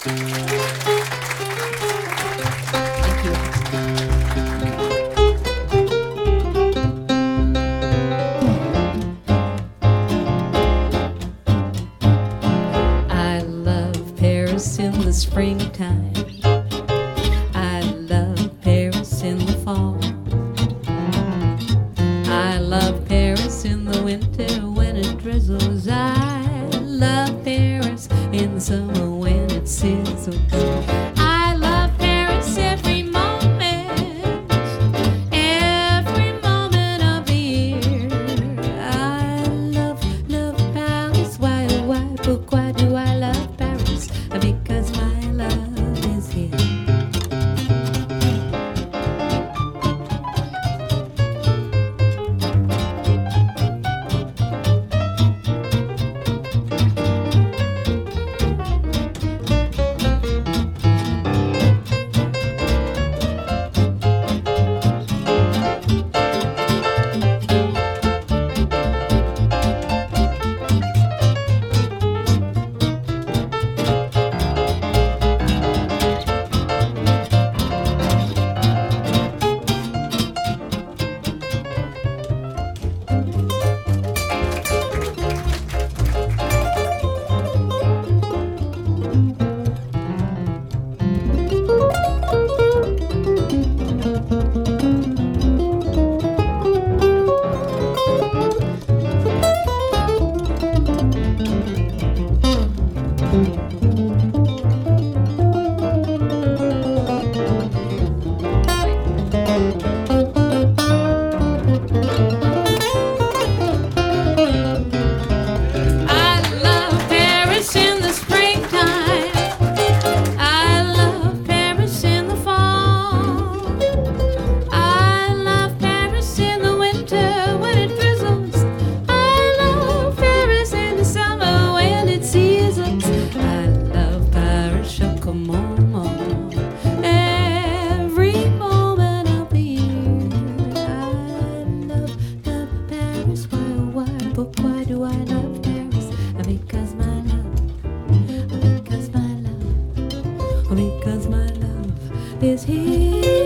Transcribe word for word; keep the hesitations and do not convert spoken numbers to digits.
I love Paris in the springtime. I love Paris in the fall. I love Paris in the winter when it drizzles. I love Paris in the summer when it sizzles. I love Paris every moment, every moment of the year. I love, love Paris. Why, oh why, but why do I love Paris? Because my love is here. Because my love is here.